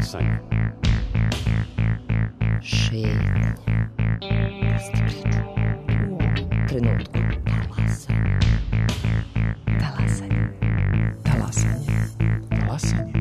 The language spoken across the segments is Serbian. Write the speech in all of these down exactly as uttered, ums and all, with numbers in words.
Talasanje. Šetnja. Pusti priču. U ovom trenutku. Talasanje. Talasanje. Talasanje. Talasanje.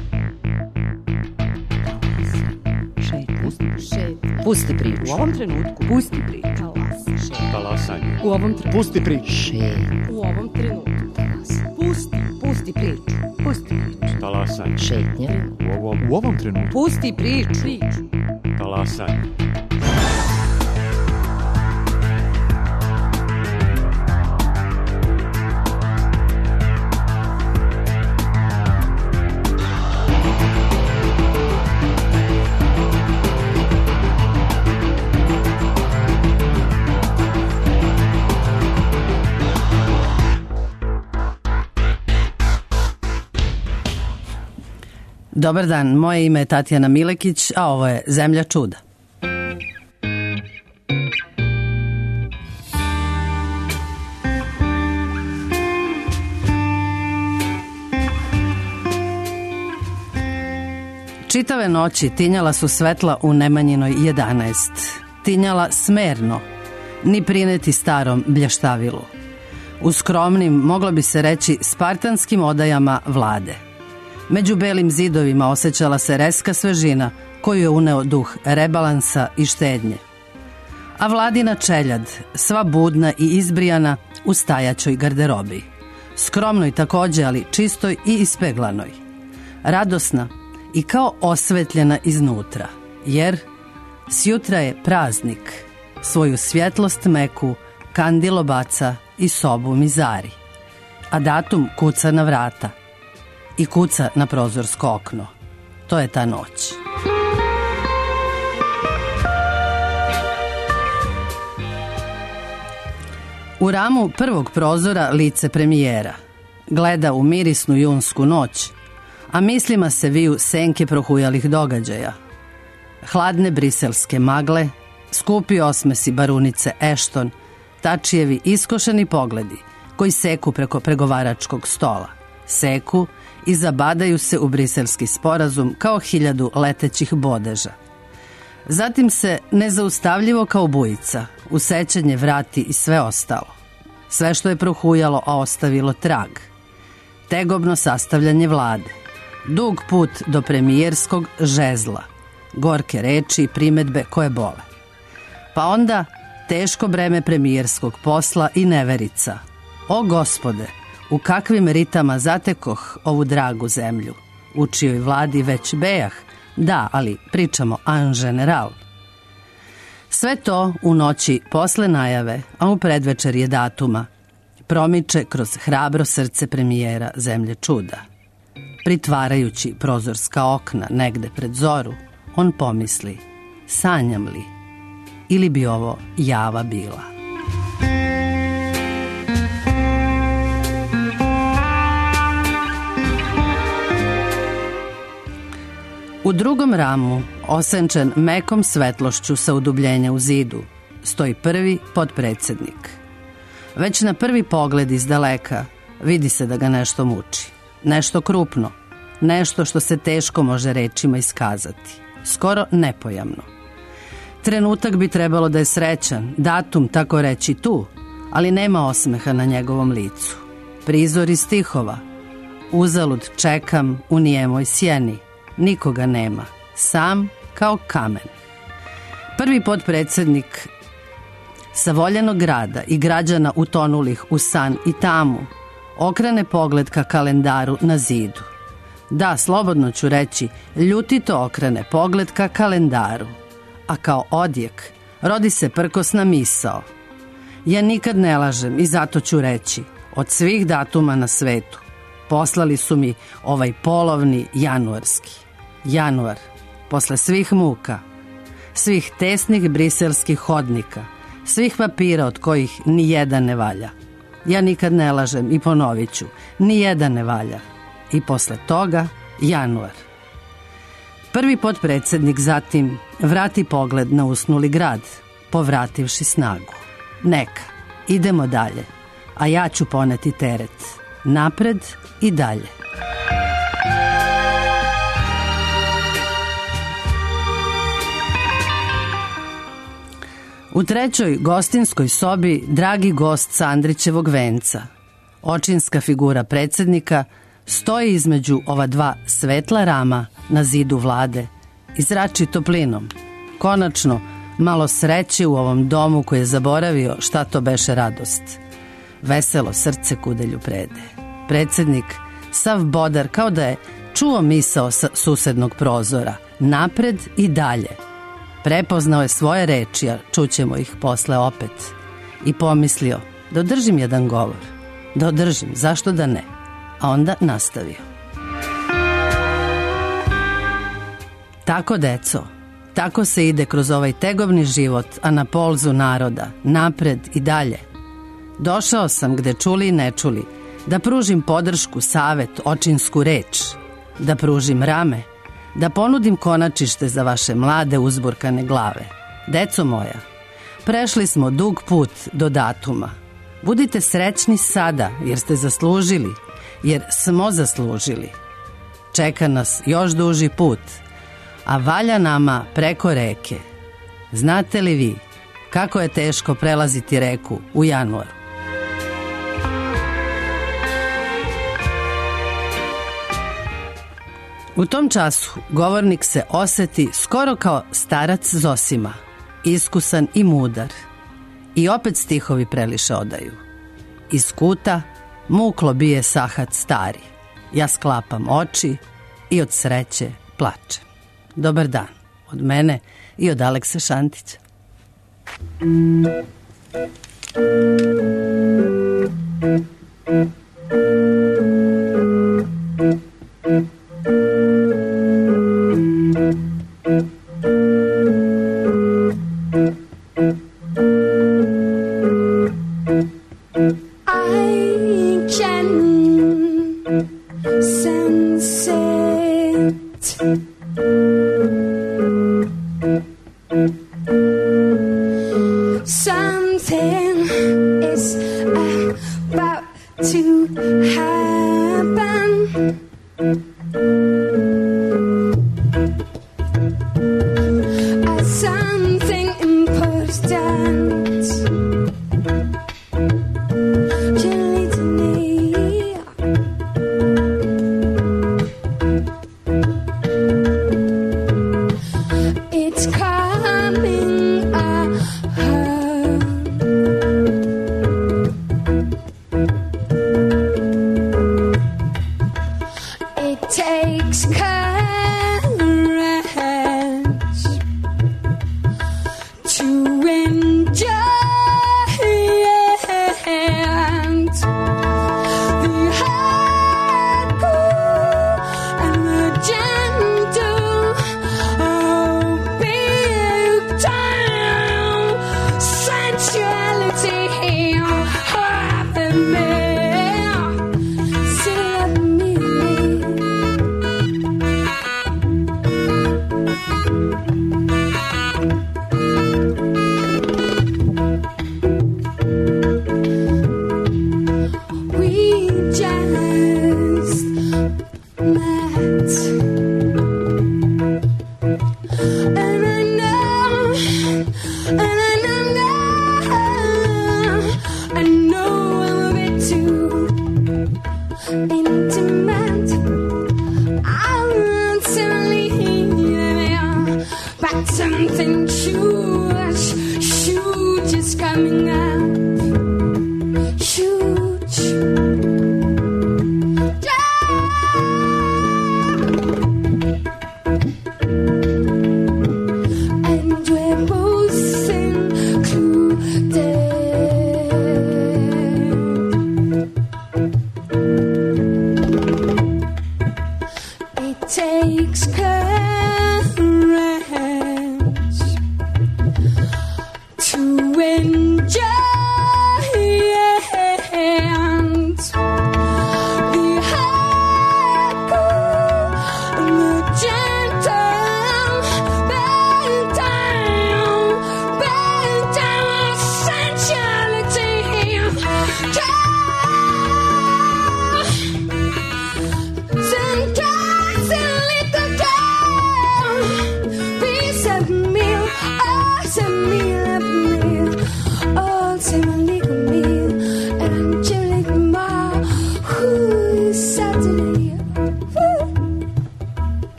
Šetnja. Šetnja. Pusti priču. U ovom trenutku. Pusti priču. Talasanje. Talasanje. U ovom trenutku. Pusti priču. Šetnja. U ovom trenutku. Talasanje. Pusti. Pusti priču. Pusti priču. Talasanje. Šetnja. U ovom, U ovom trenutku. Pusti priču. Priču. talasanje. Dobar dan, moje ime je Tatjana Milekić, a ovo je Zemlja čuda. Čitave noći tinjala su svetla u Nemanjinoj jedanaest. Tinjala smerno, ni prineti starom bljaštavilu. U skromnim, moglo bi se reći, spartanskim odajama vlade. Među belim zidovima osjećala se reska svežina koju je uneo duh rebalansa i štednje. A vladina čeljad, sva budna i izbrijana u stajaćoj garderobi. Skromnoj takođe, ali čistoj i ispeglanoj. Radosna i kao osvetljena iznutra, jer sjutra je praznik, svoju svjetlost meku kandilo baca i sobu mizari. A datum kuca na vrata i kuca na prozorsko okno. To je ta noć. U ramu prvog prozora lice premijera. Gleda u mirisnu junsku noć, a mislima se viju senke prohujalih događaja. Hladne briselske magle, skupi osmesi barunice Ešton, Tačijevi iskošeni pogledi koji seku preko pregovaračkog stola. Seku i zabadaju se u briselski sporazum kao hiljadu letećih bodeža. Zatim se nezaustavljivo kao bujica u sećanje vrati i sve ostalo. Sve što je prohujalo, a ostavilo trag. Tegobno sastavljanje vlade. Dug put do premijerskog žezla. Gorke reči i primetbe koje bole. Pa onda teško breme premijerskog posla i neverica. O Gospode, u kakvim ritama zatekoh ovu dragu zemlju, u čijoj vladi već bejah, da, ali pričamo en general. Sve to u noći posle najave, a u predvečerje datuma, promiče kroz hrabro srce premijera Zemlje čuda. Pritvarajući prozorska okna negde pred zoru, on pomisli, sanjam li, ili bi ovo java bila. U drugom ramu, osenčen mekom svetlošću sa udubljenja u zidu, stoji prvi potpredsjednik. Već na prvi pogled iz daleka vidi se da ga nešto muči. Nešto krupno, nešto što se teško može rečima iskazati. Skoro nepojamno. Trenutak bi trebalo da je srećan, datum tako reći tu, ali nema osmeha na njegovom licu. Prizor iz stihova. Uzalud čekam u nijemoj sjeni. Nikoga nema, sam kao kamen. Prvi potpredsjednik sa voljenog grada i građana utonulih u san i tamu okrene pogled ka kalendaru na zidu. Da, slobodno ću reći, ljutito okrene pogled ka kalendaru, a kao odjek rodi se prkosna misao. Ja nikad ne lažem i zato ću reći, od svih datuma na svetu poslali su mi ovaj polovni januarski. Januar, posle svih muka, svih tesnih briselskih hodnika, svih papira od kojih ni jedan ne valja. Ja nikad ne lažem i ponovit ću, ni jedan ne valja. I posle toga, januar. Prvi potpredsjednik zatim vrati pogled na usnuli grad, povrativši snagu. Neka, idemo dalje, a ja ću poneti teret. Napred i dalje. U trećoj gostinskoj sobi dragi gost sa Andrićevog venca. Očinska figura predsjednika stoji između ova dva svetla rama na zidu vlade i zrači toplinom. Konačno, malo sreće u ovom domu koji je zaboravio šta to beše radost. Veselo srce kudelju prede. Predsjednik, sav bodar, kao da je čuo misao sa susednog prozora, napred i dalje. Prepoznao je svoje reči, a čućemo ih posle opet. I pomislio da održim jedan govor. Da održim, zašto da ne? A onda nastavio. Tako, deco, tako se ide kroz ovaj tegobni život, a na polzu naroda, napred i dalje. Došao sam gde čuli i ne čuli, da pružim podršku, savet, očinsku reč, da pružim rame, da ponudim konačište za vaše mlade uzburkane glave. Deco moja, prešli smo dug put do datuma. Budite srećni sada, jer ste zaslužili, jer smo zaslužili. Čeka nas još duži put, a valja nama preko reke. Znate li vi kako je teško prelaziti reku u januaru? U tom času govornik se oseti skoro kao starac Zosima, iskusan i mudar. I opet stihovi preliše odaju. Iz kuta muklo bije sahat stari. Ja sklapam oči i od sreće plačem. Dobar dan od mene i od Alekse Šantića. Sometimes a little girl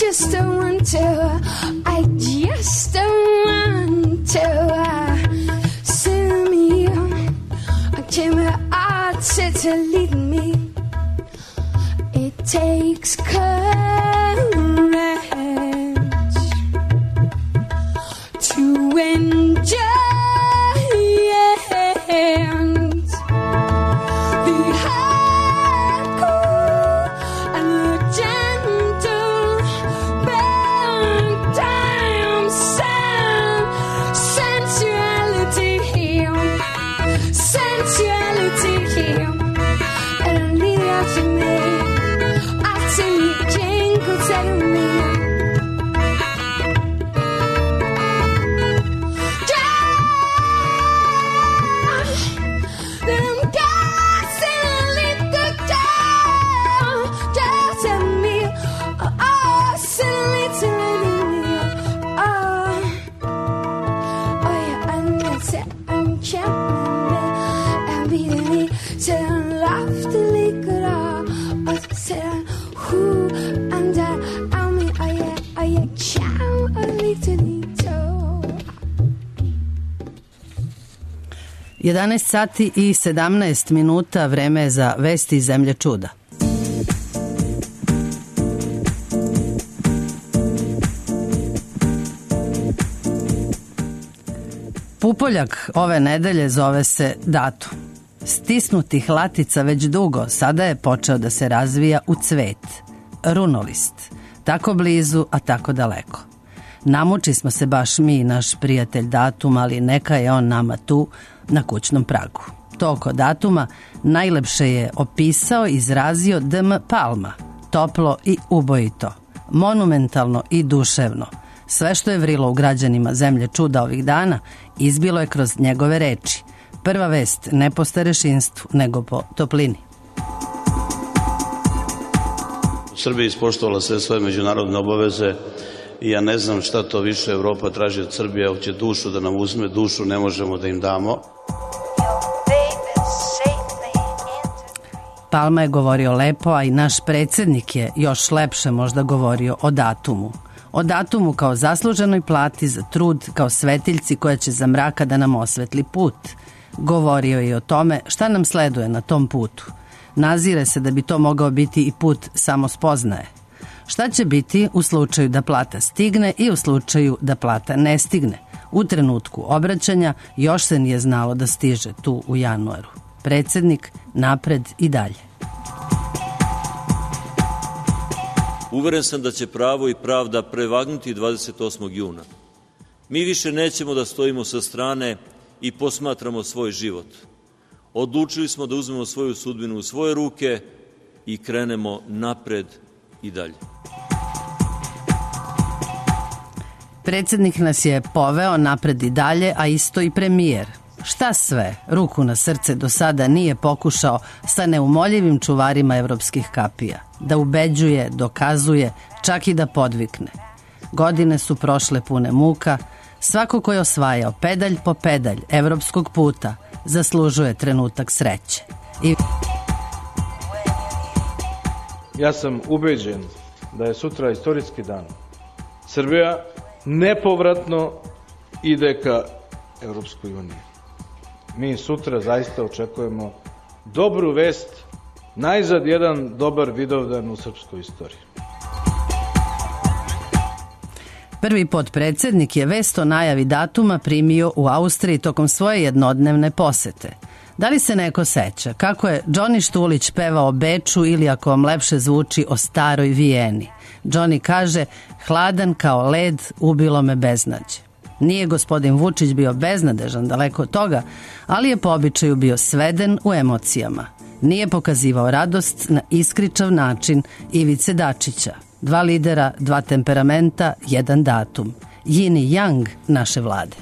just don't want to. I just don't want to. Send me till my heart sits to lead me. It takes courage to enjoy. jedanaest sati i sedamnaest minuta, vreme je za vesti iz zemlje čuda. Pupoljak ove nedelje zove se datum. Stisnutih latica već dugo, sada je počeo da se razvija u cvet. Runolist. Tako blizu, a tako daleko. Namuči smo se baš mi i naš prijatelj datum, ali neka je on nama tu na kućnom pragu. To oko datuma najlepše je opisao i izrazio D M Palma. Toplo i ubojito. Monumentalno i duševno. Sve što je vrilo u građanima zemlje čuda ovih dana izbilo je kroz njegove reči. Prva vest ne po starešinstvu, nego po toplini. Srbija ispoštovala sve svoje međunarodne obaveze i ja ne znam šta to više Evropa traži od Srbije, hoće dušu da nam uzme, dušu ne možemo da im damo. Palma je govorio lepo, a i naš predsjednik je još lepše možda govorio o datumu. O datumu kao zasluženoj plati za trud, kao svetiljci koja će za mraka da nam osvetli put. Govorio je i o tome šta nam sleduje na tom putu. Nazire se da bi to mogao biti i put samospoznaje. Šta će biti u slučaju da plata stigne i u slučaju da plata ne stigne? U trenutku obraćanja još se nije znalo da stiže tu u januaru. Predsjednik napred i dalje. Uveren sam da će pravo i pravda prevagnuti dvadeset osmog juna. Mi više nećemo da stojimo sa strane i posmatramo svoj život. Odlučili smo da uzmemo svoju sudbinu u svoje ruke i krenemo napred i dalje. Predsjednik nas je poveo napred i dalje, a isto i premijer. Šta sve, ruku na srce, do sada nije pokušao sa neumoljivim čuvarima evropskih kapija? Da ubeđuje, dokazuje, čak i da podvikne. Godine su prošle pune muka. Svako ko je osvajao pedalj po pedalj evropskog puta zaslužuje trenutak sreće. I... Ja sam ubeđen da je sutra istorijski dan. Srbija nepovratno ide ka Evropskoj uniji. Mi sutra zaista očekujemo dobru vest, najzad jedan dobar vidovdan u srpskoj istoriji. Prvi potpredsjednik je vest o najavi datuma primio u Austriji tokom svoje jednodnevne posete. Da li se neko seća kako je Johnny Štulić pevao o Beču ili, ako vam lepše zvuči, o staroj Vijeni? Johnny kaže, hladan kao led, ubilo me beznađe. Nije gospodin Vučić bio beznadežan, daleko od toga, ali je po običaju bio sveden u emocijama. Nije pokazivao radost na iskričav način Ivice Dačića. Dva lidera, dva temperamenta, jedan datum. Yin i yang naše vlade.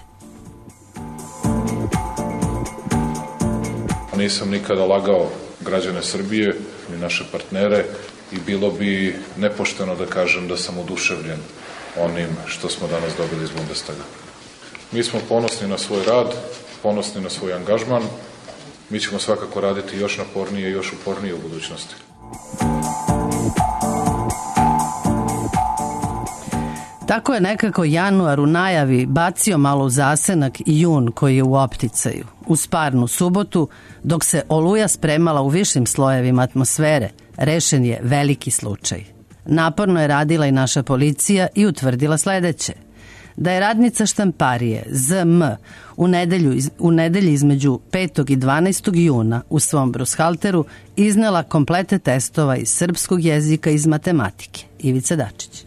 Nisam nikada lagao građane Srbije ni naše partnere i bilo bi nepošteno da kažem da sam oduševljen onim što smo danas dobili iz Bundestaga. Mi smo ponosni na svoj rad, ponosni na svoj angažman. Mi ćemo svakako raditi još napornije i još upornije u budućnosti. Tako je nekako januar u najavi bacio malo u zasenak i jun koji je u opticaju. Uz parnu subotu, dok se oluja spremala u višim slojevima atmosfere, rešen je veliki slučaj. Naporno je radila i naša policija i utvrdila sledeće. Da je radnica štamparije Z M u, nedelju, u nedelji između petog i dvanaestog juna u svom brushalteru iznela komplete testova iz srpskog jezika i iz matematike. Ivica Dačić.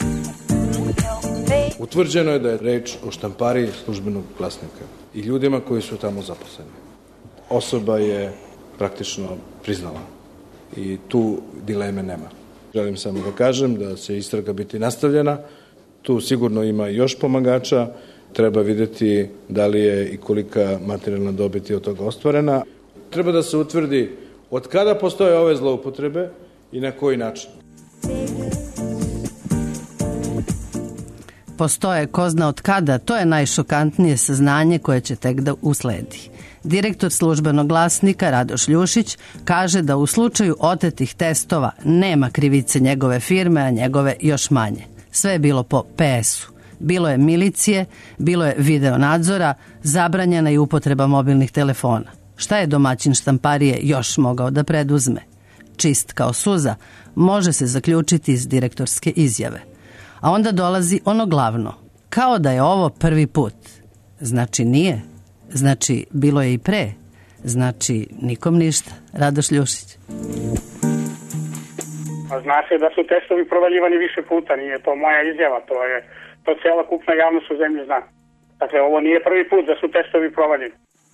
Utvrđeno je da je reč o štampariji Službenog glasnika i ljudima koji su tamo zaposleni. Osoba je praktično priznala i tu dileme nema. Želim samo da kažem da će istraga biti nastavljena. Tu sigurno ima još pomagača. Treba videti da li je i kolika materijalna dobit je od toga ostvarena. Treba da se utvrdi od kada postoje ove zloupotrebe i na koji način. Postoje ko zna od kada, to je najšokantnije saznanje koje će tek da usledi. Direktor Službenog glasnika Radoš Ljušić kaže da u slučaju otetih testova nema krivice njegove firme, a njegove još manje. Sve je bilo po P S-u. Bilo je milicije, bilo je video nadzora, zabranjena i upotreba mobilnih telefona. Šta je domaćin štamparije još mogao da preduzme? Čist kao suza, može se zaključiti iz direktorske izjave. A onda dolazi ono glavno. Kao da je ovo prvi put. Znači nije. Znači bilo je i pre. Znači nikom ništa. Radoš Ljušić. Zna se da su testovi provaljivani više puta. Nije to moja izjava. To je to cijela kupna javnost u zemlji zna. Dakle, ovo nije prvi put da su testovi provaljeni.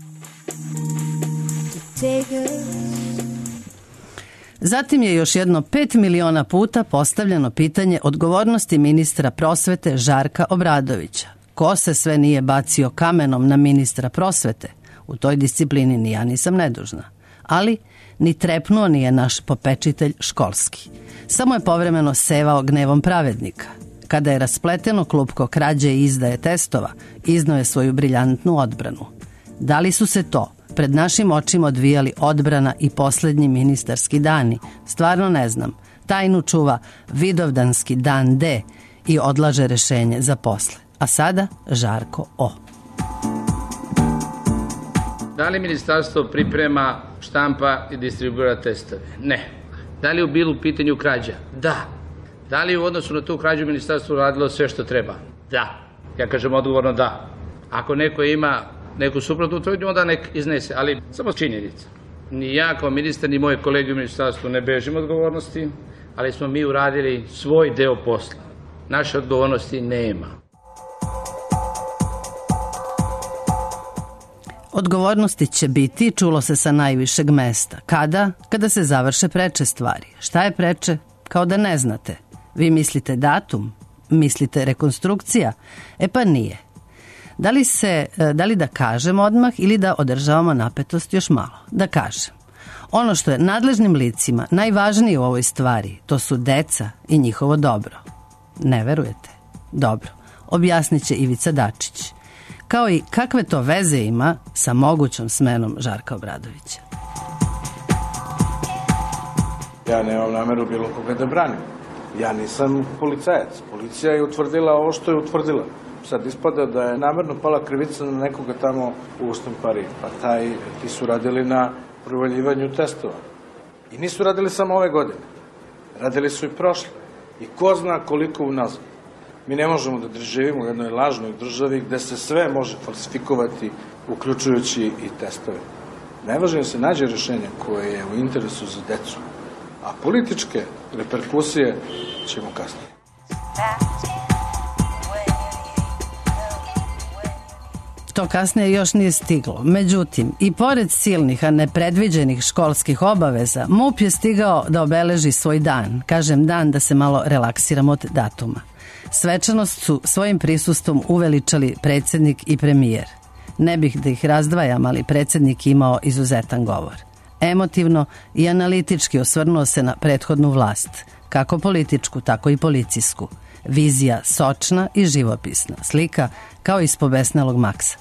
Zatim je još jedno pet miliona puta postavljeno pitanje odgovornosti ministra prosvete Žarka Obradovića. Ko se sve nije bacio kamenom na ministra prosvete? U toj disciplini ni ja nisam nedužna. Ali ni trepnuo nije naš popečitelj školski. Samo je povremeno sevao gnevom pravednika. Kada je raspleteno klupko krađe i izdaje testova, iznao je svoju briljantnu odbranu. Da li su se to pred našim očima odvijali odbrana i poslednji ministarski dani? Stvarno ne znam. Tajnu čuva Vidovdanski dan D i odlaže rešenje za posle. A sada Žarko O. Da li ministarstvo priprema, štampa i distribuira testove? Ne. Da li je bilo u pitanju krađa? Da. Da li je u odnosu na tu krađu ministarstvo radilo sve što treba? Da. Ja kažem odgovorno da. Ako neko ima neku suprotnu tvrdnju, onda nek iznese, ali samo činjenica. Ni ja kao ministar, ni moje kolege u ministarstvu ne bežimo odgovornosti, ali smo mi uradili svoj deo posla. Naše odgovornosti nema. Odgovornosti će biti, čulo se sa najvišeg mesta. Kada? Kada se završe preče stvari. Šta je preče? Kao da ne znate. Vi mislite datum? Mislite rekonstrukcija? E pa nije. Da li, se, da li da kažem odmah ili da održavamo napetost još malo? Da kažem. Ono što je nadležnim licima najvažnije u ovoj stvari, to su deca i njihovo dobro. Ne verujete? Dobro. Objasnit će Ivica Dačić. Kao i kakve to veze ima sa mogućom smenom Žarka Obradovića. Ja nemam nameru bilo koga da branim. Ja nisam policajac. Policija je utvrdila ovo što je utvrdila. Sad ispada da je namerno pala krivica na nekoga tamo u štampariji. Pa taj, ti su radili na provaljivanju testova. I nisu radili samo ove godine. Radili su i prošle. I ko zna koliko unazad. Mi ne možemo da živimo u jednoj lažnoj državi gde se sve može falsifikovati, uključujući i testove. Najvažnije je da se nađe rešenje koje je u interesu za decu. A političke reperkusije ćemo kasnije. To kasnije još nije stiglo. Međutim, i pored silnih, a nepredviđenih školskih obaveza, M U P je stigao da obeleži svoj dan. Kažem dan da se malo relaksiramo od datuma. Svečanost su svojim prisustvom uveličali predsjednik i premijer. Ne bih da ih razdvajam, ali predsjednik imao izuzetan govor. Emotivno i analitički osvrnuo se na prethodnu vlast, kako političku, tako i policijsku. Vizija sočna i živopisna, slika kao iz pobesnelog Maksa.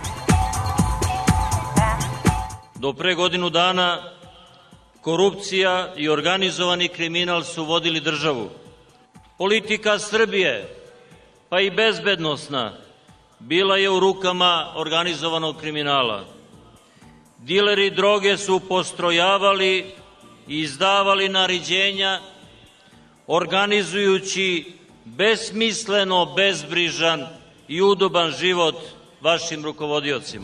Do pre godinu dana korupcija i organizovani kriminal su vodili državu. Politika Srbije pa i bezbednosna, bila je u rukama organizovanog kriminala. Dileri droge su postrojavali i izdavali naređenja, organizujući besmisleno bezbrižan i udoban život vašim rukovodiocima.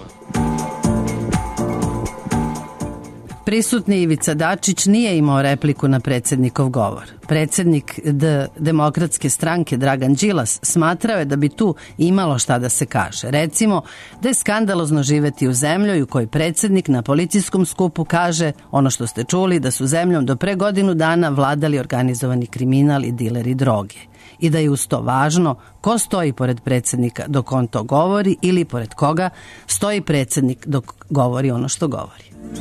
Prisutni Ivica Dačić nije imao repliku na predsjednikov govor. Predsjednik D Demokratske stranke Dragan Đilas smatrao je da bi tu imalo šta da se kaže. Recimo da je skandalozno živeti u zemlji u kojoj predsjednik na policijskom skupu kaže ono što ste čuli, da su zemljom do pre godinu dana vladali organizovani kriminal i dileri droge. I da je uz to važno ko stoji pored predsjednika dok on to govori ili pored koga stoji predsjednik dok govori ono što govori.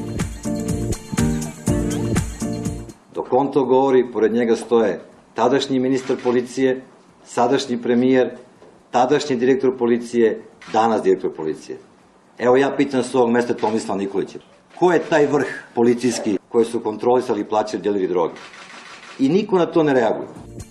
Dok on to govori, pored njega stoje tadašnji ministar policije, sadašnji premijer, tadašnji direktor policije, danas direktor policije. Evo ja pitam s ovog mesta Tomislava Nikolića. Ko je taj vrh policijski koji su kontrolisali i plaćali dileri droge? I niko na to ne reaguje.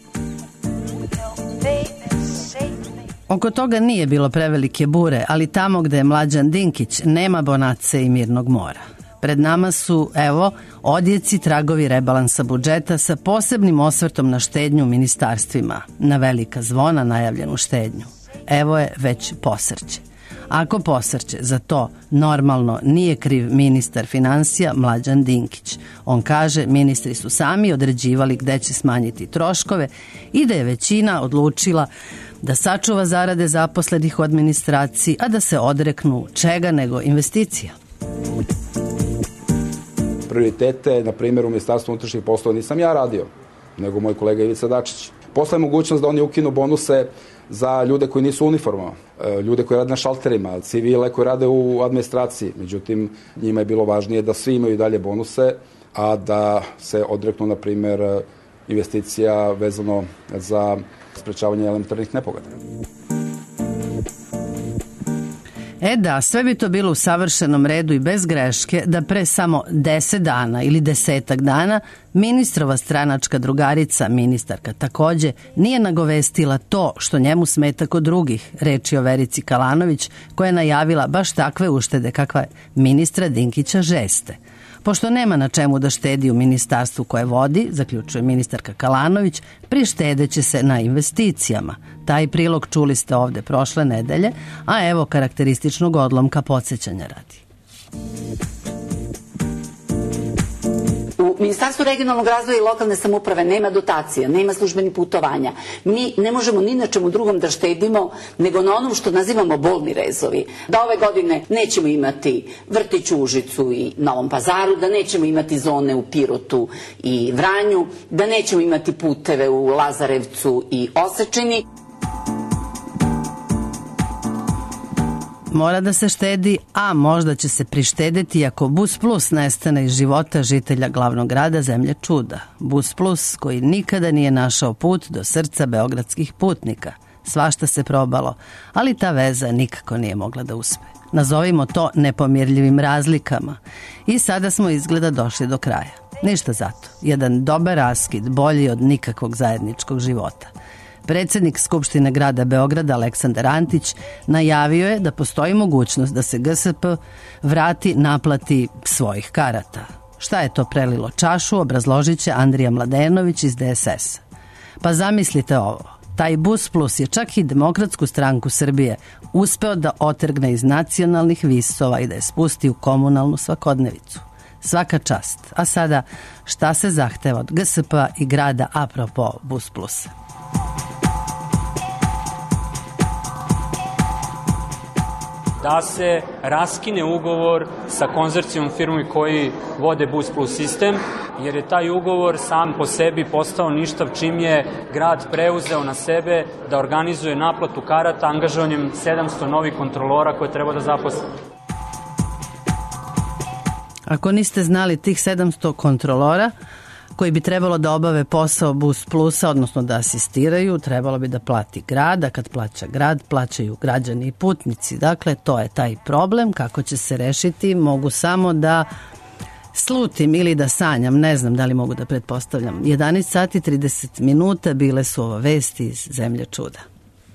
Oko toga nije bilo prevelike bure, ali tamo gde je Mlađan Dinkić nema bonace i mirnog mora. Pred nama su, evo, odjeci tragovi rebalansa budžeta sa posebnim osvrtom na štednju u ministarstvima, na velika zvona najavljenu štednju. Evo je već posrće. Ako posrće za to normalno nije kriv ministar finansija Mlađan Dinkić. On kaže ministri su sami određivali gde će smanjiti troškove i da je većina odlučila da sačuva zarade zaposlenih u administraciji, a da se odreknu čega nego investicija. Prioritete, na primjer, u Ministarstvu unutrašnjih poslova nisam ja radio, nego moj kolega Ivica Dačić. Posle je mogućnost da oni ukinu bonuse za ljude koji nisu u uniformama, ljude koji rade na šalterima, civile koji rade u administraciji. Međutim, njima je bilo važnije da svi imaju dalje bonuse, a da se odreknu, na primjer, investicija vezano za sprečavanje elementarnih nepogoda. E da, sve bi to bilo u savršenom redu i bez greške da pre samo deset dana ili desetak dana ministrova stranačka drugarica, ministarka takođe, nije nagovestila to što njemu smeta kod drugih, reči o Verici Kalanović, koja je najavila baš takve uštede kakva ministra Dinkića žeste. Pošto nema na čemu da štedi u ministarstvu koje vodi, zaključuje ministarka Kalanović, prištedeće se na investicijama. Taj prilog čuli ste ovde prošle nedelje, a evo karakterističnog odlomka podsjećanja radi. U Ministarstvu regionalnog razvoja i lokalne samouprave nema dotacija, nema službenih putovanja. Mi ne možemo ni na čemu drugom da štedimo nego na onom što nazivamo bolni rezovi. Da ove godine nećemo imati vrtić u Užicu i Novom Pazaru, da nećemo imati zone u Pirotu i Vranju, da nećemo imati puteve u Lazarevcu i Osečini. Mora da se štedi, a možda će se prištedeti ako Bus Plus nestane iz života žitelja glavnog grada Zemlje čuda. Bus Plus koji nikada nije našao put do srca beogradskih putnika. Svašta se probalo, ali ta veza nikako nije mogla da uspe. Nazovimo to nepomirljivim razlikama. I sada smo izgleda došli do kraja. Ništa zato. Jedan dobar raskid, bolji od nikakvog zajedničkog života. Predsjednik Skupštine grada Beograda Aleksandar Antić najavio je da postoji mogućnost da se G S P vrati naplati svojih karata. Šta je to prelilo čašu, obrazložit će Andrija Mladenović iz D S S. Pa zamislite ovo, taj Bus Plus je čak i Demokratsku stranku Srbije uspeo da otrgne iz nacionalnih visova i da je spusti u komunalnu svakodnevicu. Svaka čast. A sada, šta se zahteva od G S P-a i grada apropo Bus Plusa? Da se raskine ugovor sa konzorcijom firmi koji vode Bus Plus sistem, jer je taj ugovor sam po sebi postao ništav čim je grad preuzeo na sebe da organizuje naplatu karata angažovanjem sedamsto novih kontrolora koje treba da zaposle. Ako niste znali, tih sedamsto kontrolora koji bi trebalo da obave posao Bus Plusa, odnosno da asistiraju, trebalo bi da plati grad, a kad plaća grad, plaćaju građani i putnici. Dakle, to je taj problem. Kako će se rešiti, mogu samo da slutim ili da sanjam, ne znam da li mogu da pretpostavljam. jedanaest sati trideset minuta bile su ovo vesti iz Zemlje čuda.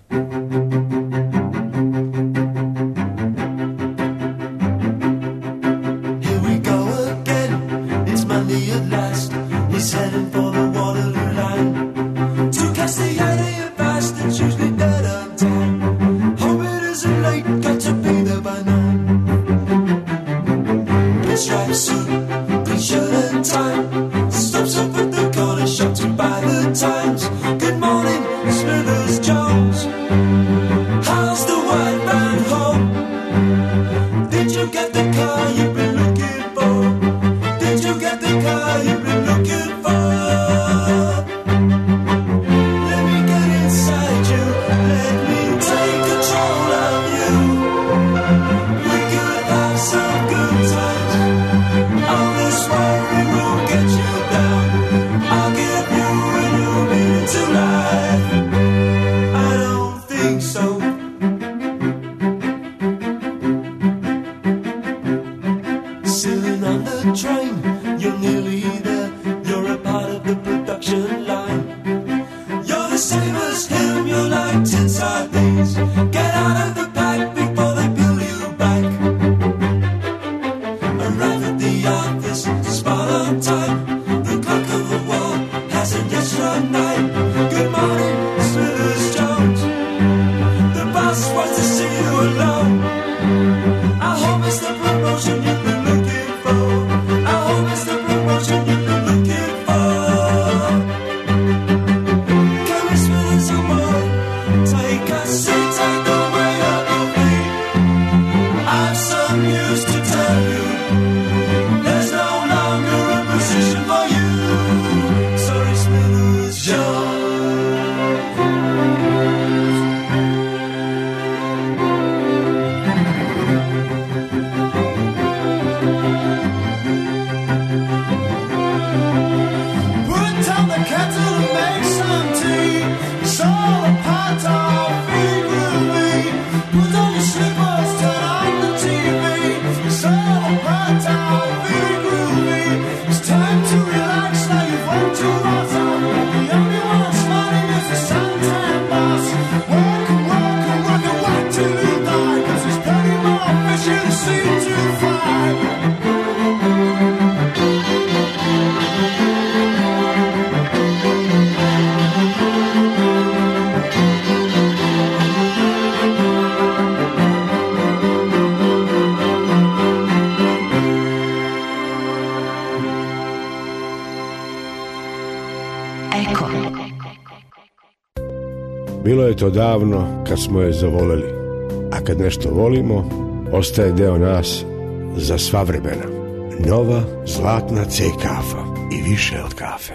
Bilo je to davno kad smo je zavoleli, a kad nešto volimo, ostaje deo nas za sva vremena. Nova zlatna C kafa i više od kafe.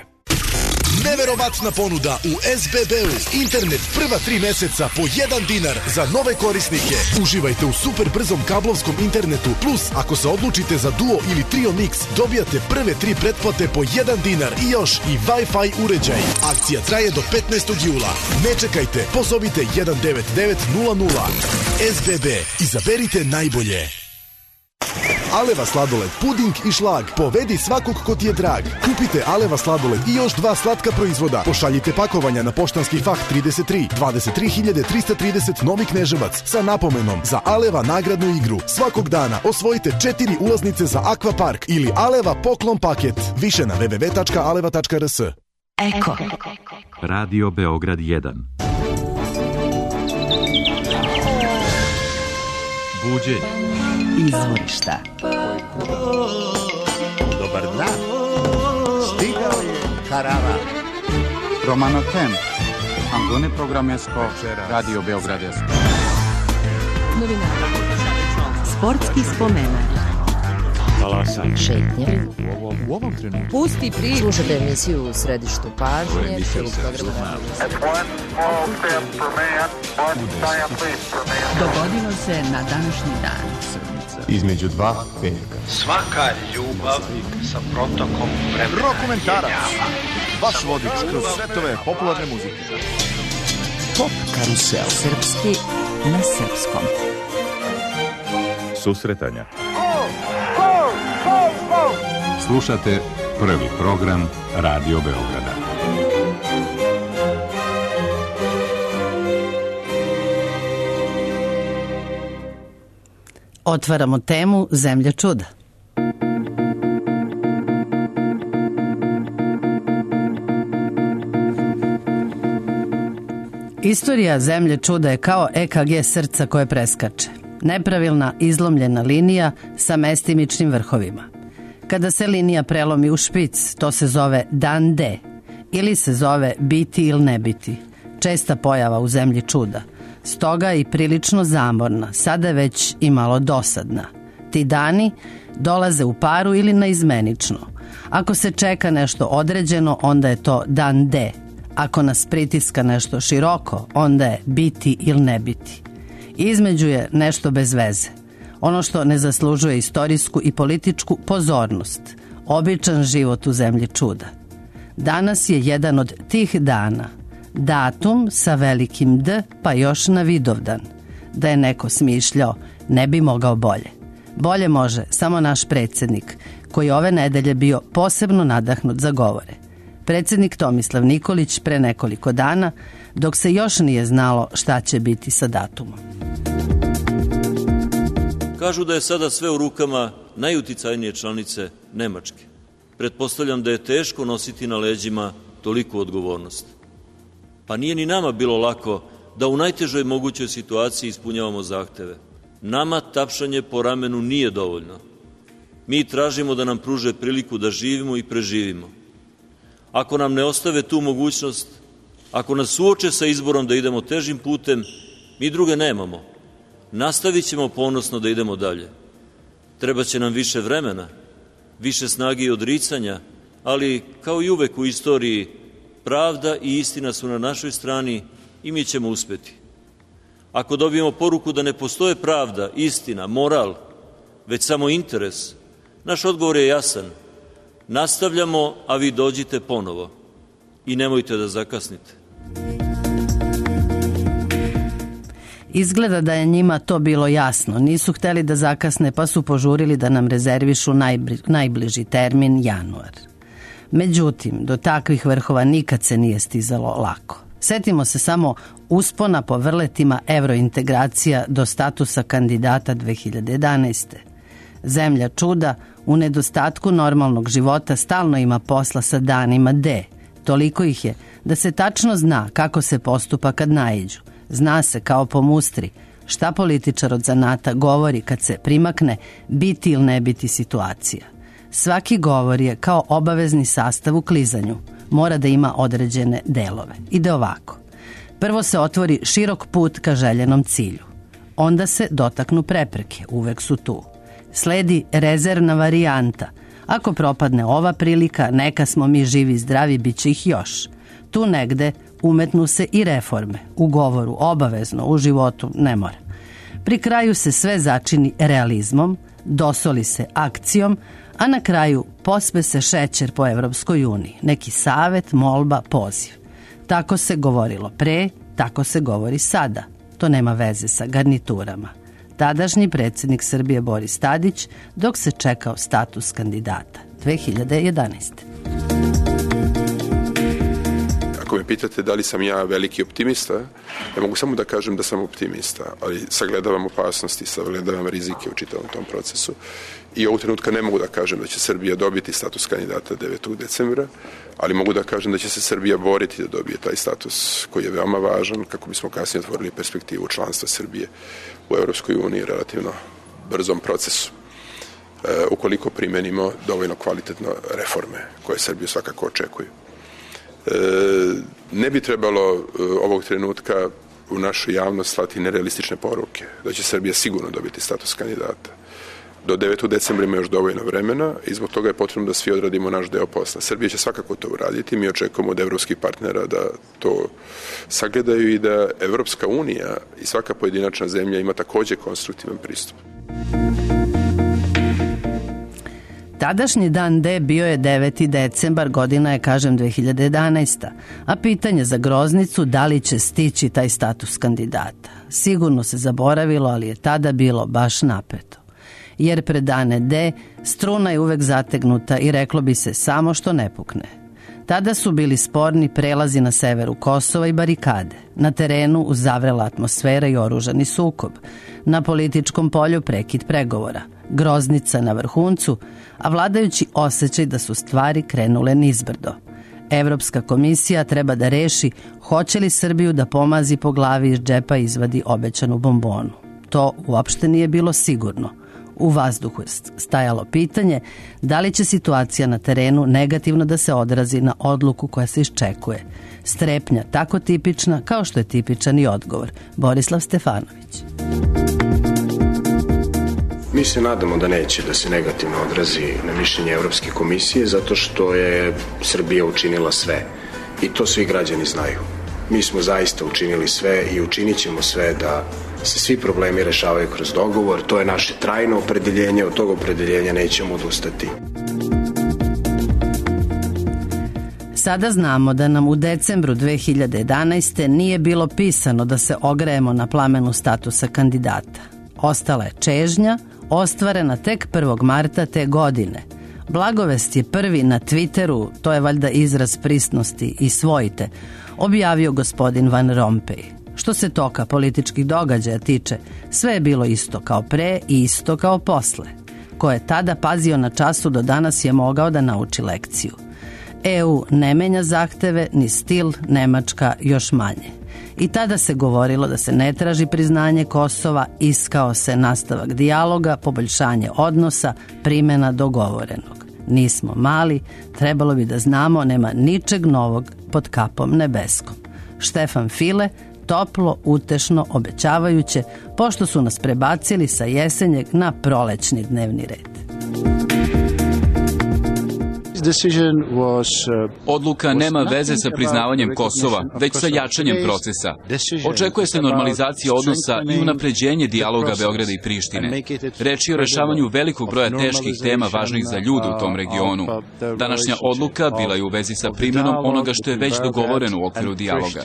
Neverovatna ponuda u es be be-u. Internet prva tri meseca po jedan dinar za nove korisnike. Uživajte u super brzom kablovskom internetu. Plus, ako se odlučite za Duo ili Trio Mix, dobijate prve tri pretplate po jedan dinar i još i Wi-Fi uređaj. Akcija traje do petnaestog jula. Ne čekajte, pozovite jedan devet devet nula nula. es be be. Izaberite najbolje. Aleva sladoled, puding i šlag. Povedi svakog ko ti je drag. Kupite Aleva sladoled i još dva slatka proizvoda. Pošaljite pakovanja na Poštanski fah trideset tri, dvadeset tri hiljade trista trideset Novi Kneževac sa napomenom za Aleva nagradnu igru. Svakog dana osvojite četiri ulaznice za Akvapark ili Aleva poklon paket. Više na w w w tačka aleva tačka r s. Eko. Radio Beograd jedan. Buđenje. Izvorišta. Dobar dan. Stigao je Karavan. Romano Tem. Angone Programesko. Radio Beogradsko. Novinara. Sportski spomenak. Talasanje. Šetnje. U ovom trenutku. Pusti priču. Slušajte emisiju u središtu pažnje. Dogodilo se na današnji dan. Između dva petka. Svaka ljubav sa protokom vremena. Rokomentarac. Vaš vodič kroz svetove popularne muzike. Pop karusel. Srpski na srpskom. Susretanja. Slušate prvi program Radio Beograda. Otvaramo temu Zemlja čuda. Istorija Zemlje čuda je kao E K G srca koje preskače. Nepravilna, izlomljena linija sa mestimičnim vrhovima. Kada se linija prelomi u špic, to se zove dan D ili se zove biti ili ne biti. Česta pojava u Zemlji čuda. Stoga i prilično zamorna, sada već i malo dosadna. Ti dani dolaze u paru ili naizmenično. Ako se čeka nešto određeno, onda je to dan D. Ako nas pritiska nešto široko, onda je biti ili ne biti. Između je nešto bez veze. Ono što ne zaslužuje istorijsku i političku pozornost. Običan život u Zemlji čuda. Danas je jedan od tih dana. Datum sa velikim D, pa još na Vidovdan. Da je neko smišljao, ne bi mogao bolje. Bolje može samo naš predsjednik, koji je ove nedelje bio posebno nadahnut za govore. Predsjednik Tomislav Nikolić pre nekoliko dana, dok se još nije znalo šta će biti sa datumom. Kažu da je sada sve u rukama najuticajnije članice Nemačke. Pretpostavljam da je teško nositi na leđima toliku odgovornost. Pa nije ni nama bilo lako da u najtežoj mogućoj situaciji ispunjavamo zahteve. Nama tapšanje po ramenu nije dovoljno. Mi tražimo da nam pruže priliku da živimo i preživimo. Ako nam ne ostave tu mogućnost, ako nas suoče sa izborom da idemo težim putem, mi druge nemamo. Nastavit ćemo ponosno da idemo dalje. Treba će nam više vremena, više snage i odricanja, ali kao i uvek u istoriji, pravda i istina su na našoj strani i mi ćemo uspeti. Ako dobijemo poruku da ne postoje pravda, istina, moral, već samo interes, naš odgovor je jasan. Nastavljamo, a vi dođite ponovo i nemojte da zakasnite. Izgleda da je njima to bilo jasno. Nisu hteli da zakasne, pa su požurili da nam rezervišu najbliži termin januar. Međutim, do takvih vrhova nikad se nije stizalo lako. Setimo se samo uspona po vrletima evrointegracija do statusa kandidata dve hiljade jedanaeste. Zemlja čuda u nedostatku normalnog života stalno ima posla sa danima D. Toliko ih je da se tačno zna kako se postupa kad naiđu. Zna se kao po mustri šta političar od zanata govori kad se primakne biti ili ne biti situacija. Svaki govor je kao obavezni sastav u klizanju. Mora da ima određene delove. Ide ovako. Prvo se otvori širok put ka željenom cilju. Onda se dotaknu prepreke. Uvek su tu. Sledi rezervna varijanta. Ako propadne ova prilika, neka smo mi živi i zdravi, bit će ih još. Tu negde umetnu se i reforme. U govoru obavezno, u životu ne mora. Pri kraju se sve začini realizmom, dosoli se akcijom, a na kraju pospe se šećer po Evropskoj uniji. Neki savet, molba, poziv. Tako se govorilo pre, tako se govori sada. To nema veze sa garniturama. Tadašnji predsjednik Srbije Boris Tadić, dok se čekao status kandidata dve hiljade jedanaeste. Ako me pitate da li sam ja veliki optimista, ja mogu samo da kažem da sam optimista, ali sagledavam opasnosti, sagledavam rizike u čitavom tom procesu i ovog trenutka ne mogu da kažem da će Srbija dobiti status kandidata devetog decembra, ali mogu da kažem da će se Srbija boriti da dobije taj status koji je veoma važan kako bismo kasnije otvorili perspektivu članstva Srbije u Evropskoj uniji relativno brzom procesu. E, ukoliko primenimo dovoljno kvalitetno reforme koje Srbiju svakako očekuju. E, ne bi trebalo e, ovog trenutka u našu javnost slati nerealistične poruke da će Srbija sigurno dobiti status kandidata. Do devetog decembra ima još dovoljno vremena i zbog toga je potrebno da svi odradimo naš deo posla. Srbija će svakako to uraditi, mi očekujemo od evropskih partnera da to sagledaju i da Evropska unija i svaka pojedinačna zemlja ima takođe konstruktivan pristup. Tadašnji dan D bio je deveti decembar, godina je, kažem, dve hiljade jedanaesta. A pitanje za groznicu da li će stići taj status kandidata. Sigurno se zaboravilo, ali je tada bilo baš napeto. Jer pred dane D struna je uvek zategnuta i reklo bi se samo što ne pukne. Tada su bili sporni prelazi na severu Kosova i barikade. Na terenu uzavrela atmosfera i oružani sukob. Na političkom polju prekid pregovora. Groznica na vrhuncu, a vladajući osjećaj da su stvari krenule nizbrdo. Evropska komisija treba da reši hoće li Srbiju da pomazi po glavi iz džepa i izvadi obećanu bombonu. To uopšte nije bilo sigurno. U vazduhu je stajalo pitanje da li će situacija na terenu negativno da se odrazi na odluku koja se iščekuje. Strepnja tako tipična kao što je tipičan i odgovor. Borislav Stefanović. Mi se nadamo da neće da se negativno odrazi na mišljenje Evropske komisije zato što je Srbija učinila sve i to svi građani znaju. Mi smo zaista učinili sve i učinit ćemo sve da se svi problemi rešavaju kroz dogovor. To je naše trajno opredeljenje, od tog opredeljenja nećemo odustati. Sada znamo da nam u decembru dve hiljade jedanaeste. nije bilo pisano da se ogrejemo na plamenu statusa kandidata. Ostala je čežnja, ostvarena tek prvog marta te godine. Blagovest je prvi na Twitteru, to je valjda izraz prisnosti i svojite, objavio gospodin Van Rompuy. Što se toka političkih događaja tiče, sve je bilo isto kao pre i isto kao posle. Ko je tada pazio na času do danas je mogao da nauči lekciju. E U ne menja zahteve, ni stil, Nemačka još manje. I tada se govorilo da se ne traži priznanje Kosova, iskao se nastavak dijaloga, poboljšanje odnosa, primjena dogovorenog. Nismo mali, trebalo bi da znamo, nema ničeg novog pod kapom nebeskom. Štefan File, toplo, utešno, obećavajuće, pošto su nas prebacili sa jesenjeg na prolećni dnevni red. Odluka nema veze sa priznavanjem Kosova, već sa jačanjem procesa. Očekuje se normalizacija odnosa i unapređenje dijaloga Beograda i Prištine. Reč je o rešavanju velikog broja teških tema važnih za ljude u tom regionu. Današnja odluka bila je u vezi sa primjenom onoga što je već dogovoreno u okviru dijaloga.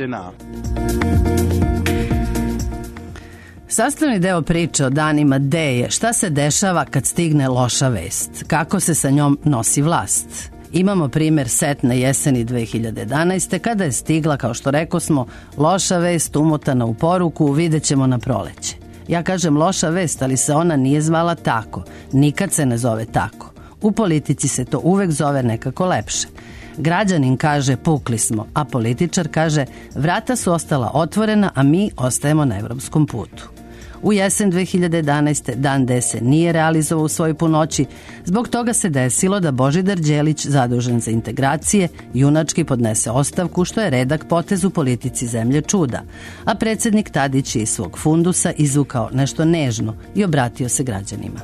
Sastavni deo priče o danima D je šta se dešava kad stigne loša vest, kako se sa njom nosi vlast. Imamo primjer setne jeseni dve hiljade jedanaeste. kada je stigla, kao što reko smo, loša vest umotana u poruku vidjet ćemo na proleće. Ja kažem loša vest, ali se ona nije zvala tako, nikad se ne zove tako. U politici se to uvek zove nekako lepše. Građanin kaže pukli smo, a političar kaže vrata su ostala otvorena, a mi ostajemo na evropskom putu. U jesen dve hiljade jedanaeste. dan D se nije realizovao u svojoj punoći, zbog toga se desilo da Božidar Đelić, zadužen za integracije, junački podnese ostavku, što je redak potez u politici zemlje čuda, a predsjednik Tadić je iz svog fundusa izvukao nešto nežno i obratio se građanima.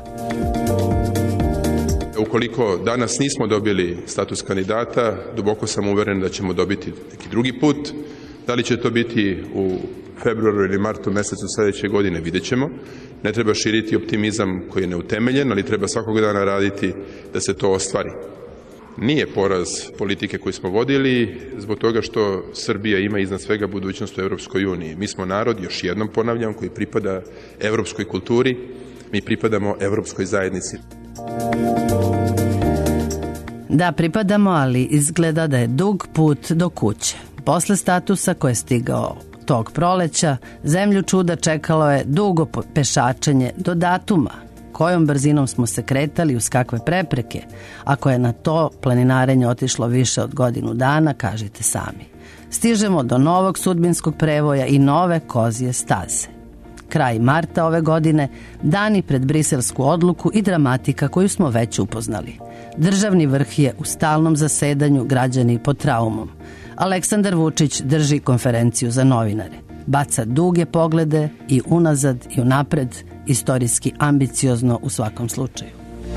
Ukoliko danas nismo dobili status kandidata, duboko sam uveren da ćemo dobiti neki drugi put. Da li će to biti u februaru ili martu mesecu sljedeće godine, vidjet ćemo. Ne treba širiti optimizam koji je neutemeljen, ali treba svakog dana raditi da se to ostvari. Nije poraz politike koju smo vodili zbog toga što Srbija ima iznad svega budućnost u Evropskoj uniji. Mi smo narod, još jednom ponavljam, koji pripada evropskoj kulturi, mi pripadamo evropskoj zajednici. Da, pripadamo, ali izgleda da je dug put do kuće. Posle statusa koji je stigao tog proleća, zemlju čuda čekalo je dugo pešačenje do datuma. Kojom brzinom smo se kretali, uz kakve prepreke? Ako je na to planinarenje otišlo više od godinu dana, kažite sami. Stižemo do novog sudbinskog prevoja i nove kozije staze. Kraj marta ove godine, dani pred briselsku odluku i dramatika koju smo već upoznali. Državni vrh je u stalnom zasedanju, građani pod traumom. Aleksandar Vučić drži konferenciju za novinare. Baca duge poglede i unazad i unapred, istorijski ambiciozno u svakom slučaju.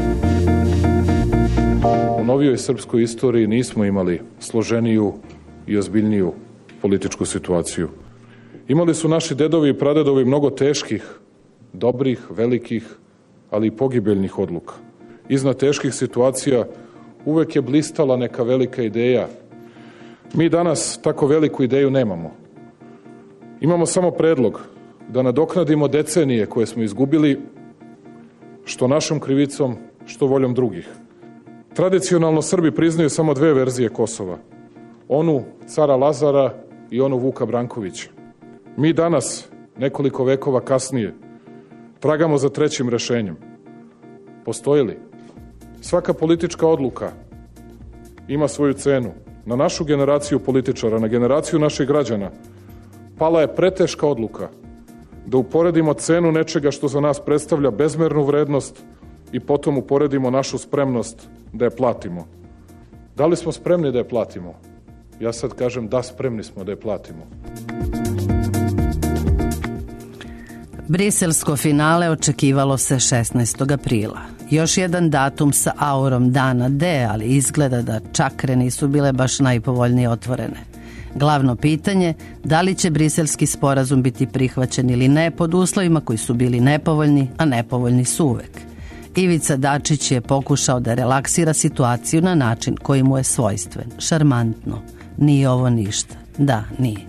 U novijoj srpskoj istoriji nismo imali složeniju i ozbiljniju političku situaciju. Imali su naši dedovi i pradedovi mnogo teških, dobrih, velikih, ali i pogibeljnih odluka. Iznad teških situacija uvek je blistala neka velika ideja. Mi danas tako veliku ideju nemamo. Imamo samo predlog da nadoknadimo decenije koje smo izgubili, što našom krivicom, što voljom drugih. Tradicionalno Srbi priznaju samo dve verzije Kosova. onu cara Lazara i onu Vuka Brankovića. Mi danas, nekoliko vekova kasnije, tragamo za trećim rešenjem. Postoji li? Svaka politička odluka ima svoju cenu. Na našu generaciju političara, na generaciju naših građana, pala je preteška odluka da uporedimo cenu nečega što za nas predstavlja bezmernu vrednost i potom uporedimo našu spremnost da je platimo. Da li smo spremni da je platimo? Ja sad kažem da, spremni smo da je platimo. Briselsko finale očekivalo se šesnaestog aprila. Još jedan datum sa aurom dana D, ali izgleda da čakre nisu bile baš najpovoljnije otvorene. Glavno pitanje, da li će briselski sporazum biti prihvaćen ili ne pod uslovima koji su bili nepovoljni, a nepovoljni su uvek. Ivica Dačić je pokušao da relaksira situaciju na način koji mu je svojstven, šarmantno. Nije ovo ništa. Da, nije.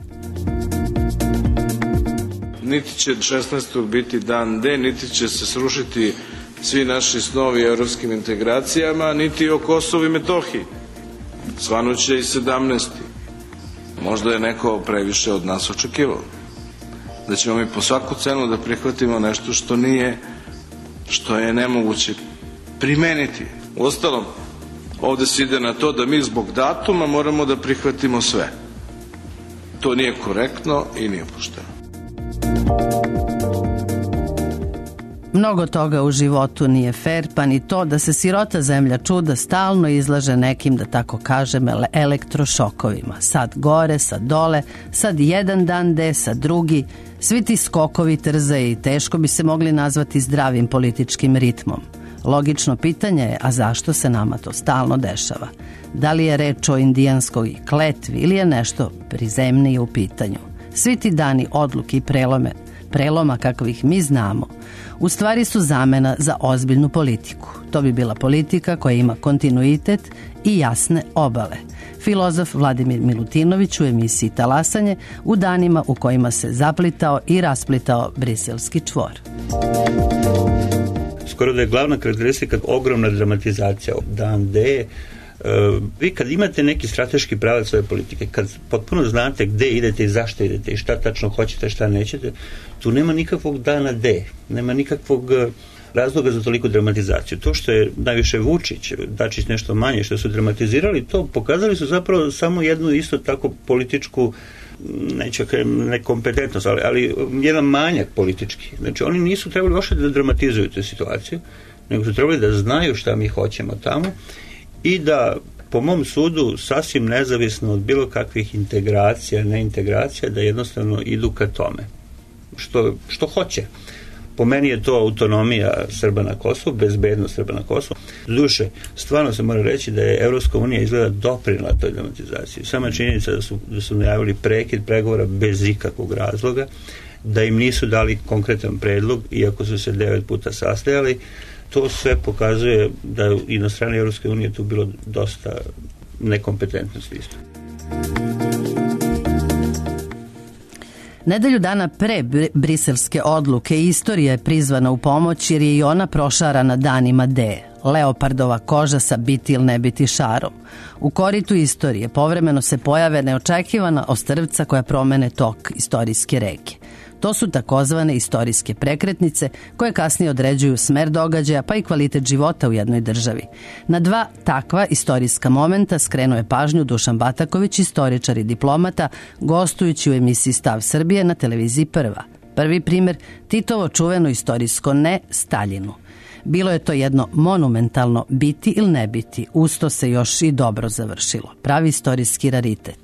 Niti će šesnaestog biti dan D, niti će se srušiti svi naši snovi evropskim integracijama, niti o Kosovu i Metohiji. Svanuće i sedamnaesti. Možda je neko previše od nas očekivao. Da ćemo mi po svaku cenu da prihvatimo nešto što nije, što je nemoguće primeniti. Uostalom, ovde se ide na to da mi zbog datuma moramo da prihvatimo sve. To nije korektno i nije pošteno. Mnogo toga u životu nije fer, pa ni to da se sirota zemlja čuda stalno izlaže nekim, da tako kažem, elektrošokovima. Sad gore, sad dole, sad jedan dan D, sad drugi. Svi ti skokovi trzaje i teško bi se mogli nazvati zdravim političkim ritmom. Logično pitanje je, a zašto se nama to stalno dešava? Da li je reč o indijanskoj kletvi ili je nešto prizemnije u pitanju? Svi ti dani odluke i prelome, preloma kakvih mi znamo, u stvari su zamena za ozbiljnu politiku. To bi bila politika koja ima kontinuitet i jasne obale. Filozof Vladimir Milutinović u emisiji Talasanje u danima u kojima se zaplitao i rasplitao briselski čvor. Skoro da je glavna karakteristika ogromna dramatizacija. Dan D, vi kad imate neki strateški pravac svoje politike, kad potpuno znate gde idete i zašto idete i šta tačno hoćete, šta nećete, tu nema nikakvog dana D, nema nikakvog razloga za toliku dramatizaciju. To što je najviše Vučić, Dačić nešto manje, što su dramatizirali, to pokazali su zapravo samo jednu isto tako političku, neću nekompetentnost, ali, ali jedan manjak politički. Znači oni nisu trebali uopšte da dramatizuju tu situaciju, nego su trebali da znaju šta mi hoćemo tamo i da, po mom sudu, sasvim nezavisno od bilo kakvih integracija, neintegracija, da jednostavno idu ka tome. Što, što hoće. Po meni je to autonomija Srba na Kosovu, bezbednost Srba na Kosovu. Duše, stvarno se mora reći da je Evropska unija izgleda doprinela toj dramatizaciji. Sama činjenica da su, da su najavili prekid pregovora bez ikakvog razloga, da im nisu dali konkretan predlog, iako su se devet puta sastajali, to sve pokazuje da i na strani Evropske unije tu bilo dosta nekompetentnosti isto. Nedelju dana pre briselske odluke istorija je prizvana u pomoć jer je i ona prošarana danima D. Leopardova koža sa biti ili ne biti šarom. U koritu istorije povremeno se pojave neočekivana ostrvca koja promene tok istorijske reke. To su takozvane istorijske prekretnice koje kasnije određuju smer događaja pa i kvalitet života u jednoj državi. Na dva takva istorijska momenta skrenuo je pažnju Dušan Bataković, istoričar i diplomata, gostujući u emisiji Stav Srbije na televiziji Prva. Prvi primer, Titovo čuveno istorijsko ne Staljinu. Bilo je to jedno monumentalno biti ili ne biti, usto se još i dobro završilo. Pravi istorijski raritet.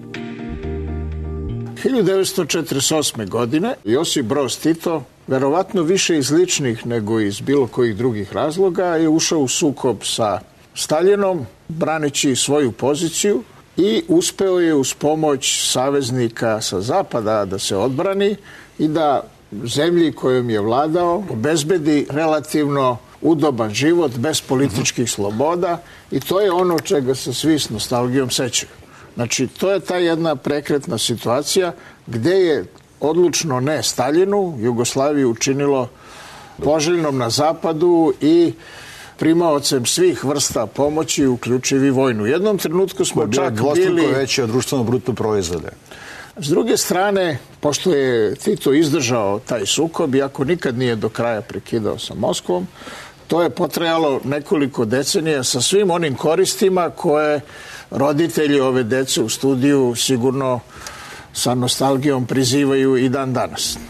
hiljadu devetsto četrdeset osme. godine Josip Broz Tito, verovatno više iz ličnih nego iz bilo kojih drugih razloga, je ušao u sukob sa Staljinom, braneći svoju poziciju i uspeo je uz pomoć saveznika sa zapada da se odbrani i da zemlji kojom je vladao obezbedi relativno udoban život bez političkih sloboda i to je ono čega se svi s nostalgijom sećaju. Znači, to je ta jedna prekretna situacija gde je odlučno ne Staljinu Jugoslaviju učinilo poželjnom na zapadu i primaocem svih vrsta pomoći, uključivi vojnu. U jednom trenutku smo čak bili... dvostruko veće od društveno bruto proizvode. S druge strane, pošto je Tito izdržao taj sukob, iako nikad nije do kraja prekidao sa Moskvom, to je potrajalo nekoliko decenija sa svim onim koristima koje roditelji ove dece u studiju sigurno sa nostalgijom prizivaju i dan danas.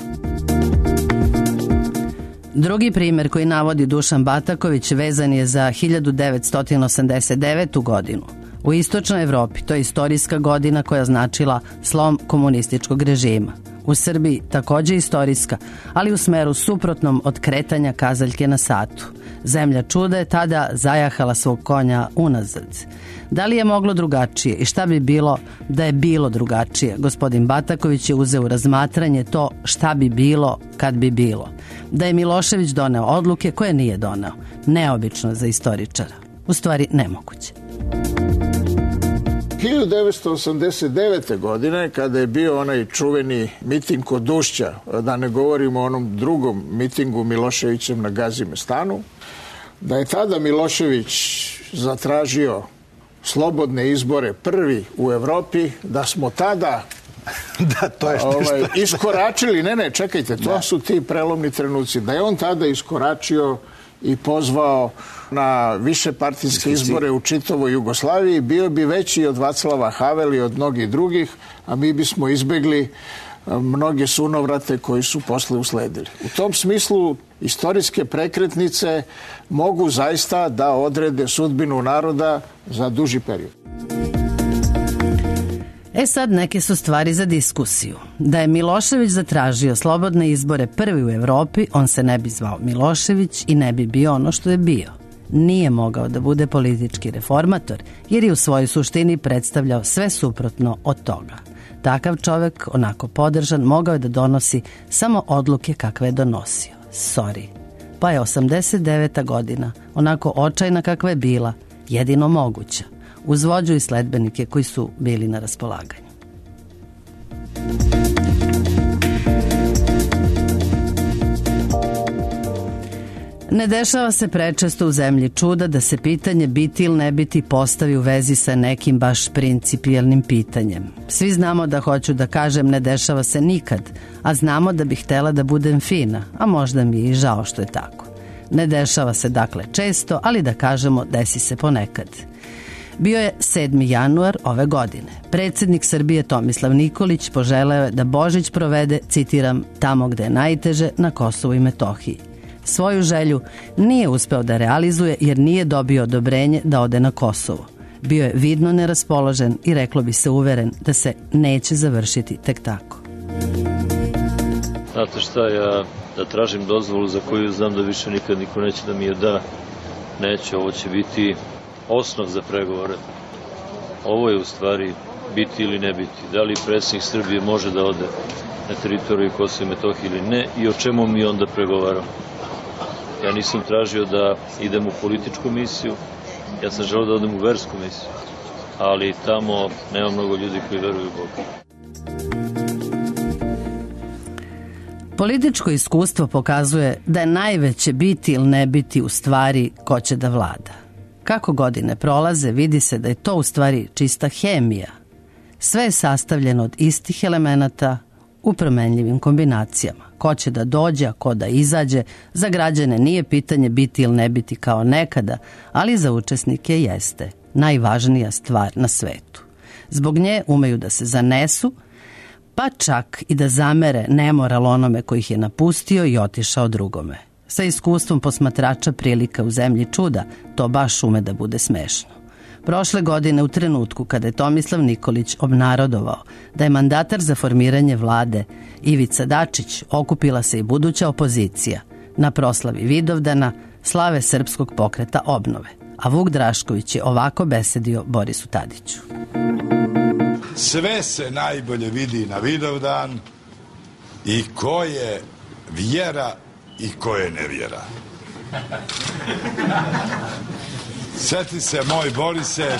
Drugi primer koji navodi Dušan Bataković vezan je za hiljadu devetsto osamdeset devetu. godinu. U istočnoj Evropi to je istorijska godina koja značila slom komunističkog režima. U Srbiji takođe istorijska, ali u smeru suprotnom od kretanja kazaljke na satu. Zemlja čuda je tada zajahala svog konja unazad. Da li je moglo drugačije i šta bi bilo da je bilo drugačije? Gospodin Bataković je uzeo u razmatranje to šta bi bilo kad bi bilo. Da je Milošević doneo odluke koje nije doneo. Neobično za istoričara. U stvari nemoguće. hiljadu devetsto osamdeset devete. godine, kada je bio onaj čuveni miting kod Ušća, da ne govorimo o onom drugom mitingu Miloševićem na Gazimestanu, da je tada Milošević zatražio slobodne izbore prvi u Evropi, da smo tada da, to je ovaj, iskoračili, ne, ne, čekajte, to da. su ti prelomni trenuci, da je on tada iskoračio i pozvao na višepartijske izbore u čitavoj Jugoslaviji, bio bi veći od Vaclava Havela i od mnogih drugih, a mi bismo izbegli mnoge sunovrate koji su posle usledili. U tom smislu istorijske prekretnice mogu zaista da odrede sudbinu naroda za duži period. E sad neke su stvari za diskusiju. Da je Milošević zatražio slobodne izbore prvi u Evropi, on se ne bi zvao Milošević i ne bi bio ono što je bio. Nije mogao da bude politički reformator, jer je u svojoj suštini predstavljao sve suprotno od toga. Takav čovek, onako podržan, mogao je da donosi samo odluke kakve je donosio. Sorry. Pa je osamdeset deveta. godina, onako očajna kakva je bila, jedino moguća, uz vođu i sledbenike koji su bili na raspolaganju. Ne dešava se prečesto u zemlji čuda da se pitanje biti ili ne biti postavi u vezi sa nekim baš principijelnim pitanjem. Svi znamo da hoću da kažem ne dešava se nikad, a znamo da bih htela da budem fina, a možda mi je i žao što je tako. Ne dešava se dakle često, ali da kažemo desi se ponekad. Bio je sedmi januar ove godine. Predsjednik Srbije Tomislav Nikolić poželeo je da Božić provede, citiram, tamo gde je najteže, na Kosovu i Metohiji. Svoju želju nije uspeo da realizuje jer nije dobio odobrenje da ode na Kosovo. Bio je vidno neraspoložen i reklo bi se uveren da se neće završiti tek tako. Znate šta, ja da tražim dozvolu za koju znam da više nikad niko neće da mi je da, neće, ovo će biti osnov za pregovore. Ovo je u stvari biti ili ne biti. Da li predsjednik Srbije može da ode na teritoriju Kosova i Metohije ili ne i o čemu mi onda pregovaramo. Ja nisam tražio da idem u političku misiju, ja sam želeo da odem u versku misiju, ali tamo nema mnogo ljudi koji veruju u Boga. Političko iskustvo pokazuje da je najveće biti ili ne biti u stvari ko će da vlada. Kako godine prolaze, vidi se da je to u stvari čista hemija. Sve je sastavljeno od istih elemenata u promenljivim kombinacijama. Ko će da dođe, a ko da izađe, za građane nije pitanje biti ili ne biti kao nekada, ali za učesnike jeste najvažnija stvar na svetu. Zbog nje umeju da se zanesu, pa čak i da zamere nemoral onome koji ih je napustio i otišao drugome. Sa iskustvom posmatrača prilika u zemlji čuda, to baš ume da bude smešno. Prošle godine u trenutku kada je Tomislav Nikolić obnarodovao da je mandatar za formiranje vlade Ivica Dačić, okupila se i buduća opozicija na proslavi Vidovdana slave Srpskog pokreta obnove, a Vuk Drašković je ovako besedio Borisu Tadiću. Sve se najbolje vidi na Vidovdan i ko je vjera i ko je nevjera. Sjeti se, moj Borise,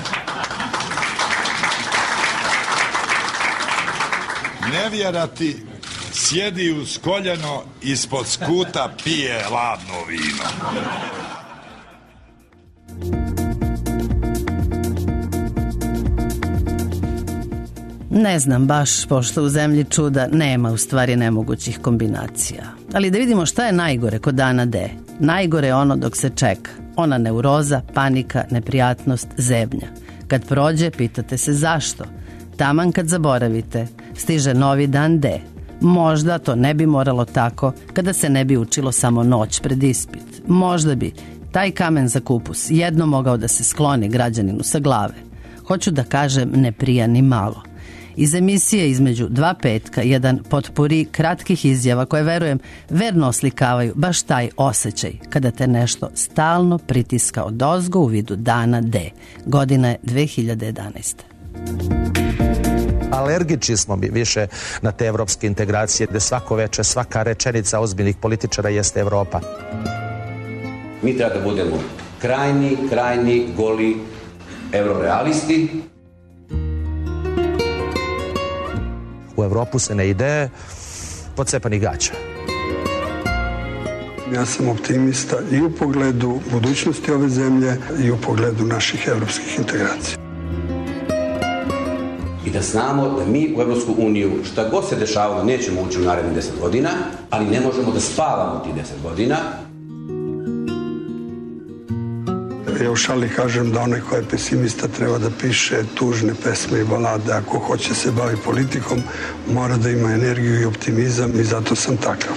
nevjera ti sjedi uz koljeno, ispod skuta pije ladno vino. Ne znam baš, pošto u zemlji čuda nema u stvari nemogućih kombinacija. Ali da vidimo šta je najgore kod dana D. Najgore je ono dok se čeka. Ona neuroza, panika, neprijatnost, zebnja. Kad prođe, pitate se zašto. Taman kad zaboravite, stiže novi dan D. Možda to ne bi moralo tako kada se ne bi učilo samo noć pred ispit. Možda bi taj kamen za kupus jedno mogao da se skloni građaninu sa glave. Hoću da kažem, ne prija ni malo. Iz emisije između dva petka jedan potpuri kratkih izjava koje, verujem, verno oslikavaju baš taj osjećaj kada te nešto stalno pritiska odozgo u vidu dana D. Godina je dve hiljade jedanaesta. Alergični smo više na te evropske integracije, gde svako veče, svaka rečenica ozbiljnih političara jeste Evropa. Mi treba da budemo krajni, krajni, goli eurorealisti. U Evropu se ne ide pocepanih gaća. Ja sam optimista i u pogledu budućnosti ove zemlje i u pogledu naših evropskih integracija. I da znamo da mi u Evropsku uniju šta god se dešavalo nećemo ući u narednih deset godina, ali ne možemo da spavamo tih deset godina. Ja u šali kažem da onaj ko je pesimista treba da piše tužne pesme i balade. Ako hoće se bavi politikom, mora da ima energiju i optimizam i zato sam takav.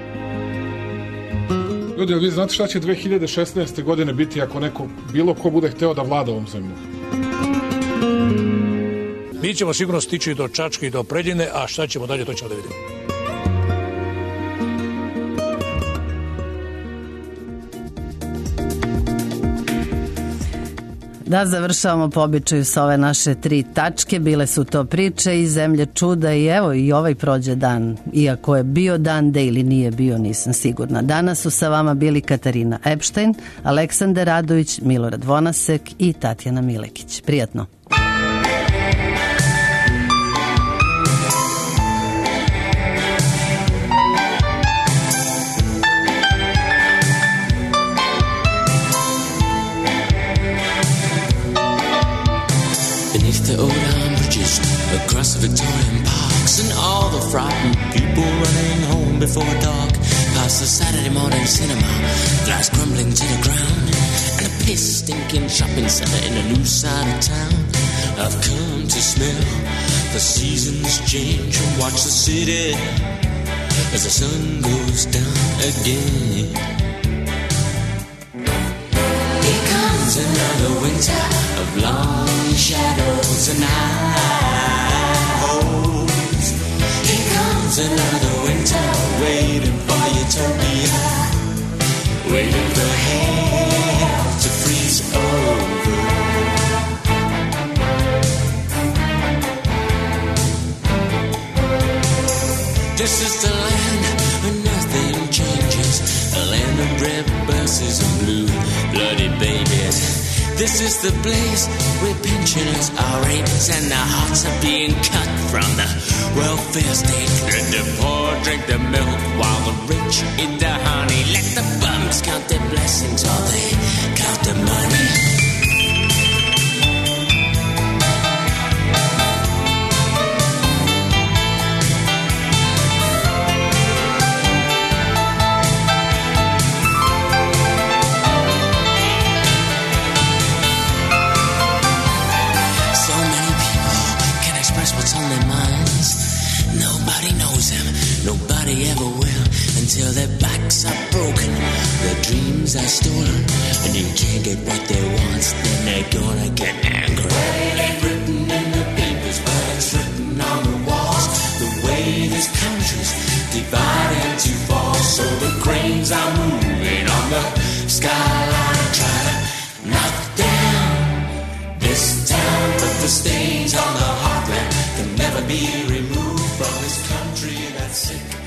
Ljudi, vi znate šta će dve hiljade šesnaeste. godine biti ako neko, bilo ko bude hteo da vlada ovom zemljom? Mi ćemo sigurno stići do Čačke i do Preljine, a šta ćemo dalje, to ćemo da vidimo. Da, završavamo po običaju sa ove naše tri tačke. Bile su to priče iz zemlje čuda i evo i ovaj prođe dan. Iako je bio dan D ili nije bio, nisam sigurna. Danas su sa vama bili Katarina Epštajn, Aleksandar Radović, Milorad Vonasek i Tatjana Milekić. Prijatno. Across the Victorian parks and all the frightened people running home before dark, past the Saturday morning cinema, glass crumbling to the ground, and a piss-stinking shopping center in a new side of town. I've come to smell the seasons change and watch the city as the sun goes down again. Here comes another winter of long shadows and eyes. Here comes another winter waiting for utopia, waiting for hell to freeze over. This is the land where nothing changes, a land of red buses and blue bloody babies. This is the place where pensioners are raped and their hearts are being cut from the welfare state. Let the poor drink the milk while the rich eat the honey. Let the bums count their blessings while they count the money. Nobody ever will until their backs are broken, their dreams are stolen, and you can't get what they want, then they're gonna get angry. It ain't written in the papers, but it's written on the walls. The way this country's divided into falls, so the cranes are moving on the skyline, trying to knock down this town, but the stains on the heartland can never be removed from this country that's sick